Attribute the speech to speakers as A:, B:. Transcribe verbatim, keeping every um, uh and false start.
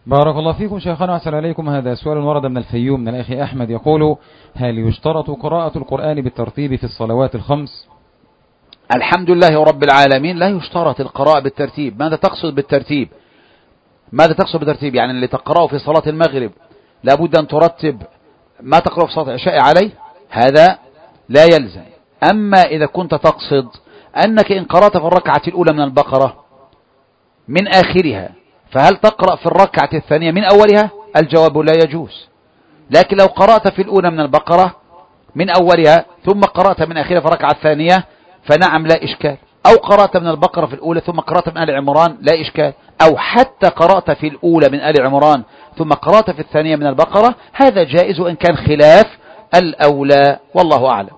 A: بارك الله فيكم شيخنا وأحسن عليكم. هذا سؤال ورد من الفيوم من الأخ أحمد يقول: هل يشترط قراءة القرآن بالترتيب في الصلوات الخمس؟
B: الحمد لله رب العالمين، لا يشترط القراءة بالترتيب. ماذا تقصد بالترتيب؟ ماذا تقصد بالترتيب؟ يعني اللي تقرأه في صلاة المغرب لابد أن ترتب ما تقرأه في صلاة العشاء عليه، هذا لا يلزم. أما إذا كنت تقصد أنك إن قرأت في الركعة الأولى من البقرة من آخرها، فهل تقرأ في الركعة الثانية من أولها؟ الجواب لا يجوز. لكن لو قرأت في الأولى من البقرة من أولها ثم قرأت من آخرها في الركعة الثانية فنعم لا إشكال، أو قرأت من البقرة في الأولى ثم قرأت من آل عمران لا إشكال، أو حتى قرأت في الأولى من آل عمران ثم قرأت في الثانية من البقرة، هذا جائز وإن كان خلاف الأولى، والله أعلم.